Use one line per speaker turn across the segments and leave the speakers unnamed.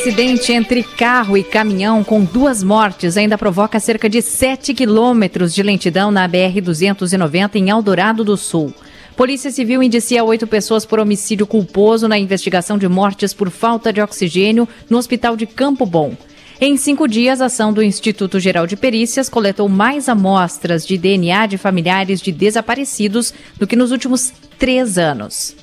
Acidente entre carro e caminhão com 2 mortes ainda provoca cerca de 7 quilômetros de lentidão na BR-290 em Eldorado do Sul. Polícia Civil indicia 8 pessoas por homicídio culposo na investigação de mortes por falta de oxigênio no Hospital de Campo Bom. Em 5 dias, a ação do Instituto Geral de Perícias coletou mais amostras de DNA de familiares de desaparecidos do que nos últimos 3 anos.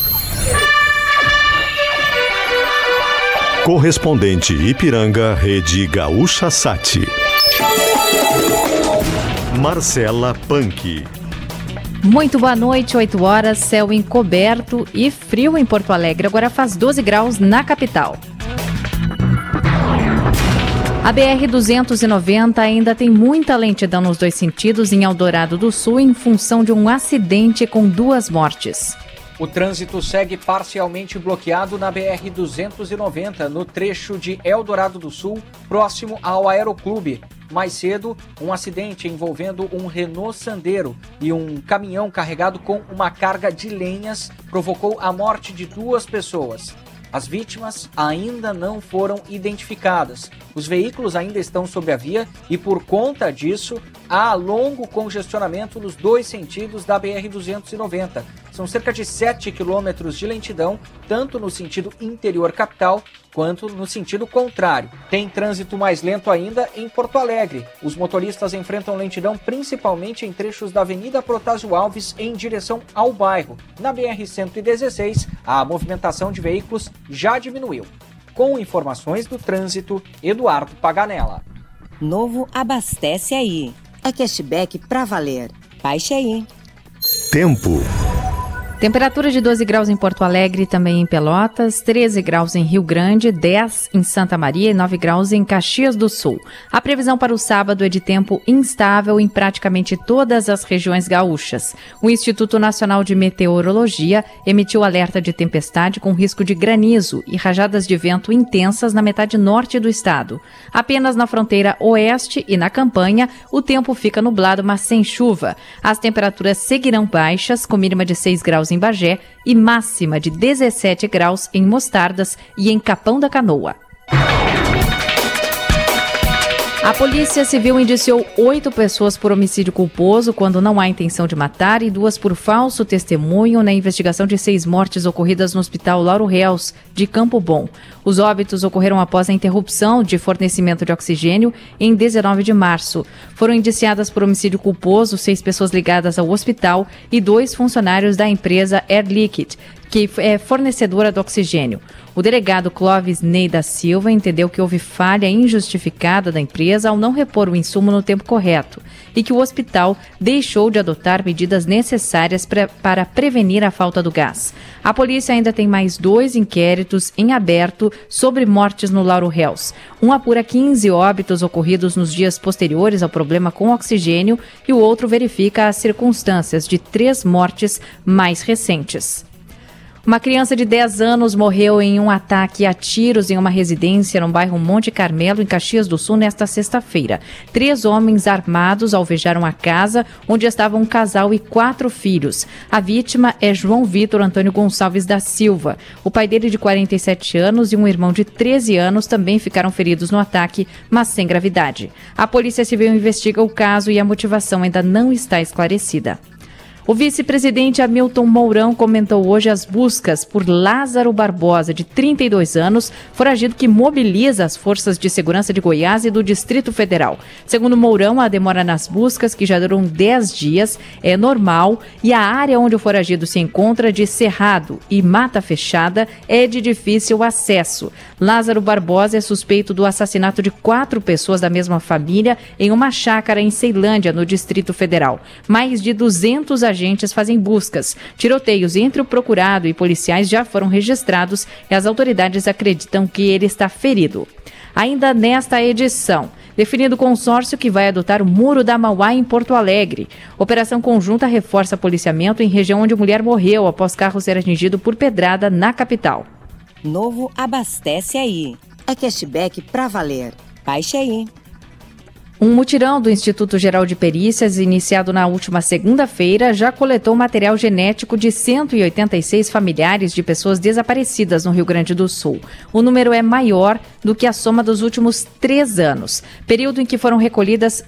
Correspondente Ipiranga, Rede Gaúcha Sat. Marcela Panque.
Muito boa noite, 8 horas, céu encoberto e frio em Porto Alegre. Agora faz 12 graus na capital. A BR-290 ainda tem muita lentidão nos 2 sentidos em Eldorado do Sul em função de um acidente com 2 mortes.
O trânsito segue parcialmente bloqueado na BR-290, no trecho de Eldorado do Sul, próximo ao Aeroclube. Mais cedo, um acidente envolvendo um Renault Sandero e um caminhão carregado com uma carga de lenhas provocou a morte de 2 pessoas. As vítimas ainda não foram identificadas. Os veículos ainda estão sobre a via e, por conta disso, há longo congestionamento nos 2 sentidos da BR-290. São cerca de 7 quilômetros de lentidão, tanto no sentido interior capital, quanto no sentido contrário. Tem trânsito mais lento ainda em Porto Alegre. Os motoristas enfrentam lentidão principalmente em trechos da Avenida Protásio Alves em direção ao bairro. Na BR-116, a movimentação de veículos já diminuiu. Com informações do trânsito, Eduardo Paganella.
Novo Abastece Aí. É cashback pra valer. Baixe aí.
Tempo.
Temperatura de 12 graus em Porto Alegre e também em Pelotas, 13 graus em Rio Grande, 10 em Santa Maria e 9 graus em Caxias do Sul. A previsão para o sábado é de tempo instável em praticamente todas as regiões gaúchas. O Instituto Nacional de Meteorologia emitiu alerta de tempestade com risco de granizo e rajadas de vento intensas na metade norte do estado. Apenas na fronteira oeste e na campanha, o tempo fica nublado, mas sem chuva. As temperaturas seguirão baixas, com mínima de 6 graus em Bagé e máxima de 17 graus em Mostardas e em Capão da Canoa. A Polícia Civil indiciou 8 pessoas por homicídio culposo quando não há intenção de matar e 2 por falso testemunho na investigação de 6 mortes ocorridas no Hospital Lauro Reus, de Campo Bom. Os óbitos ocorreram após a interrupção de fornecimento de oxigênio em 19 de março. Foram indiciadas por homicídio culposo 6 pessoas ligadas ao hospital e 2 funcionários da empresa Air Liquide, que é fornecedora do oxigênio. O delegado Clóvis Ney da Silva entendeu que houve falha injustificada da empresa ao não repor o insumo no tempo correto e que o hospital deixou de adotar medidas necessárias para prevenir a falta do gás. A polícia ainda tem mais 2 inquéritos em aberto sobre mortes no Lauro Reus. Um apura 15 óbitos ocorridos nos dias posteriores ao problema com oxigênio e o outro verifica as circunstâncias de 3 mortes mais recentes. Uma criança de 10 anos morreu em um ataque a tiros em uma residência no bairro Monte Carmelo, em Caxias do Sul, nesta sexta-feira. 3 homens armados alvejaram a casa, onde estavam um casal e 4 filhos. A vítima é João Vitor Antônio Gonçalves da Silva. O pai dele, de 47 anos, e um irmão de 13 anos também ficaram feridos no ataque, mas sem gravidade. A Polícia Civil investiga o caso e a motivação ainda não está esclarecida. O vice-presidente Hamilton Mourão comentou hoje as buscas por Lázaro Barbosa, de 32 anos, foragido que mobiliza as forças de segurança de Goiás e do Distrito Federal. Segundo Mourão, a demora nas buscas, que já duram 10 dias, é normal e a área onde o foragido se encontra, de cerrado e mata fechada, é de difícil acesso. Lázaro Barbosa é suspeito do assassinato de 4 pessoas da mesma família em uma chácara em Ceilândia, no Distrito Federal. Mais de 200 agentes fazem buscas. Tiroteios entre o procurado e policiais já foram registrados e as autoridades acreditam que ele está ferido. Ainda nesta edição, definido o consórcio que vai adotar o Muro da Mauá em Porto Alegre. Operação conjunta reforça policiamento em região onde mulher morreu após carro ser atingido por pedrada na capital.
Novo Abastece Aí. É cashback pra valer. Baixe aí.
Um mutirão do Instituto Geral de Perícias, iniciado na última segunda-feira, já coletou material genético de 186 familiares de pessoas desaparecidas no Rio Grande do Sul. O número é maior do que a soma dos últimos 3 anos, período em que foram recolhidas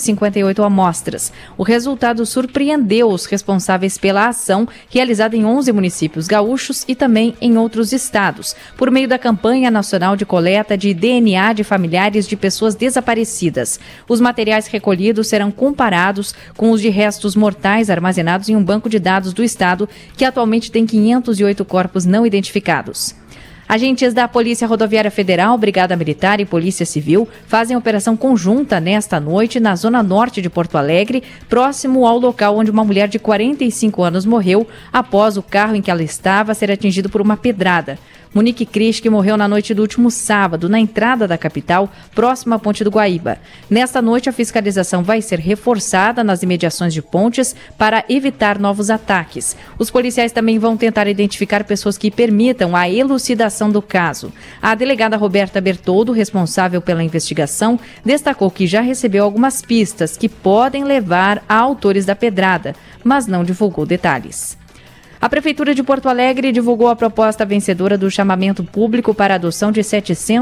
158 amostras. O resultado surpreendeu os responsáveis pela ação, realizada em 11 municípios gaúchos e também em outros estados, por meio da campanha nacional de coleta de DNA de familiares de pessoas desaparecidas. Os materiais recolhidos serão comparados com os de restos mortais armazenados em um banco de dados do Estado, que atualmente tem 508 corpos não identificados. Agentes da Polícia Rodoviária Federal, Brigada Militar e Polícia Civil fazem operação conjunta nesta noite na zona norte de Porto Alegre, próximo ao local onde uma mulher de 45 anos morreu após o carro em que ela estava ser atingido por uma pedrada. Monique Krisch morreu na noite do último sábado, na entrada da capital, próxima à Ponte do Guaíba. Nesta noite, a fiscalização vai ser reforçada nas imediações de pontes para evitar novos ataques. Os policiais também vão tentar identificar pessoas que permitam a elucidação do caso. A delegada Roberta Bertoldo, responsável pela investigação, destacou que já recebeu algumas pistas que podem levar a autores da pedrada, mas não divulgou detalhes. A Prefeitura de Porto Alegre divulgou a proposta vencedora do chamamento público para a adoção de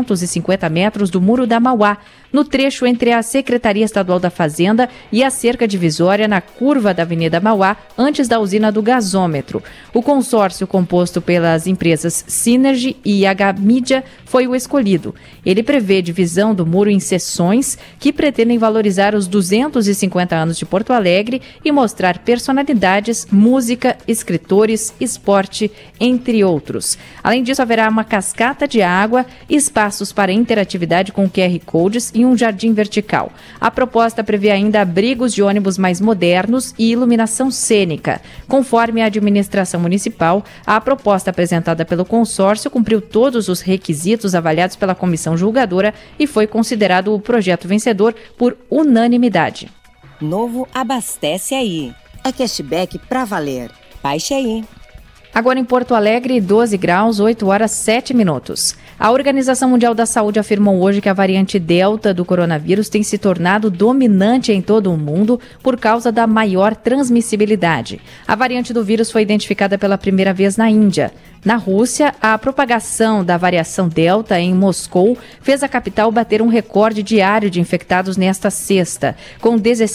750 metros do Muro da Mauá, no trecho entre a Secretaria Estadual da Fazenda e a cerca divisória na curva da Avenida Mauá, antes da usina do gasômetro. O consórcio, composto pelas empresas Synergy e H-Mídia, foi o escolhido. Ele prevê divisão do muro em seções que pretendem valorizar os 250 anos de Porto Alegre e mostrar personalidades, música, escritores, esporte, entre outros. Além disso, haverá uma cascata de água, espaços para interatividade com QR Codes e um jardim vertical. A proposta prevê ainda abrigos de ônibus mais modernos e iluminação cênica. Conforme a administração municipal, a proposta apresentada pelo consórcio cumpriu todos os requisitos avaliados pela comissão julgadora e foi considerado o projeto vencedor por unanimidade.
Novo Abastece Aí. É cashback pra valer. Baixe aí.
Agora em Porto Alegre, 12 graus, 8 horas, 7 minutos. A Organização Mundial da Saúde afirmou hoje que a variante Delta do coronavírus tem se tornado dominante em todo o mundo por causa da maior transmissibilidade. A variante do vírus foi identificada pela primeira vez na Índia. Na Rússia, a propagação da variação Delta em Moscou fez a capital bater um recorde diário de infectados nesta sexta. Com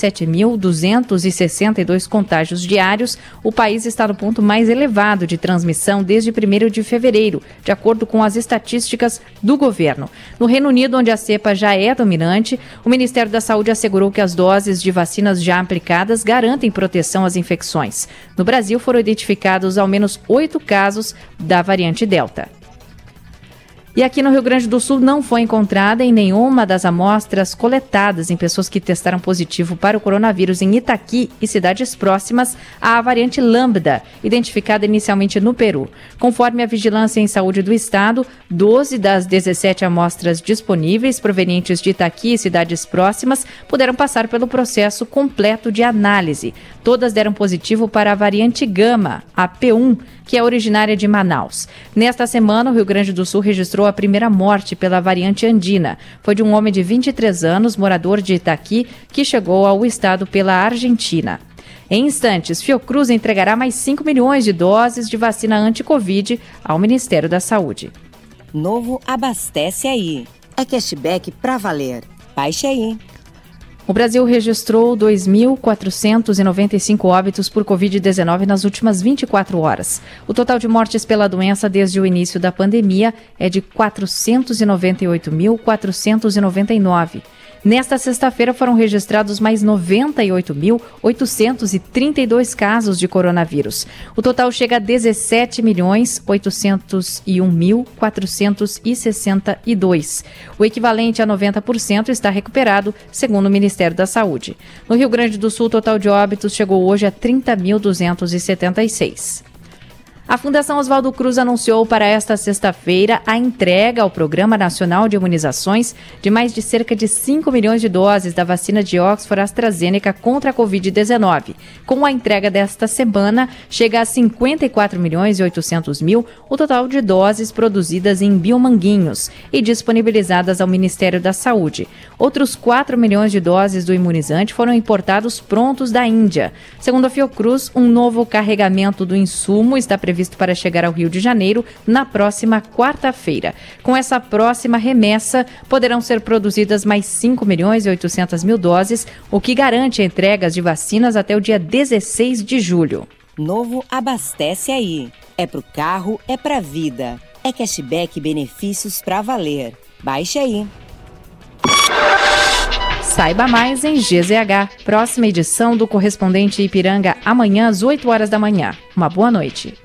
17.262 contágios diários, o país está no ponto mais elevado de transmissão desde 1º de fevereiro, de acordo com as estatísticas do governo. No Reino Unido, onde a cepa já é dominante, o Ministério da Saúde assegurou que as doses de vacinas já aplicadas garantem proteção às infecções. No Brasil, foram identificados ao menos 8 casos da variante Delta. E aqui no Rio Grande do Sul não foi encontrada em nenhuma das amostras coletadas em pessoas que testaram positivo para o coronavírus em Itaqui e cidades próximas a variante Lambda, identificada inicialmente no Peru. Conforme a Vigilância em Saúde do Estado, 12 das 17 amostras disponíveis provenientes de Itaqui e cidades próximas puderam passar pelo processo completo de análise. Todas deram positivo para a variante Gama, a P1, que é originária de Manaus. Nesta semana, o Rio Grande do Sul registrou a primeira morte pela variante andina. Foi de um homem de 23 anos, morador de Itaqui, que chegou ao estado pela Argentina. Em instantes, Fiocruz entregará mais 5 milhões de doses de vacina anti-Covid ao Ministério da Saúde.
Novo Abastece Aí. É cashback pra valer. Baixe aí.
O Brasil registrou 2.495 óbitos por Covid-19 nas últimas 24 horas. O total de mortes pela doença desde o início da pandemia é de 498.499. Nesta sexta-feira foram registrados mais 98.832 casos de coronavírus. O total chega a 17.801.462. O equivalente a 90% está recuperado, segundo o Ministério da Saúde. No Rio Grande do Sul, o total de óbitos chegou hoje a 30.276. A Fundação Oswaldo Cruz anunciou para esta sexta-feira a entrega ao Programa Nacional de Imunizações de mais de cerca de 5 milhões de doses da vacina de Oxford AstraZeneca contra a Covid-19. Com a entrega desta semana, chega a 54 milhões e 800 mil o total de doses produzidas em Biomanguinhos e disponibilizadas ao Ministério da Saúde. Outros 4 milhões de doses do imunizante foram importados prontos da Índia. Segundo a Fiocruz, um novo carregamento do insumo está previsto para chegar ao Rio de Janeiro na próxima quarta-feira. Com essa próxima remessa, poderão ser produzidas mais 5 milhões e 800 mil doses, o que garante entregas de vacinas até o dia 16 de julho.
Novo Abastece Aí. É pro carro, é pra vida. É cashback e benefícios pra valer. Baixe aí.
Saiba mais em GZH. Próxima edição do Correspondente Ipiranga, amanhã às 8 horas da manhã. Uma boa noite.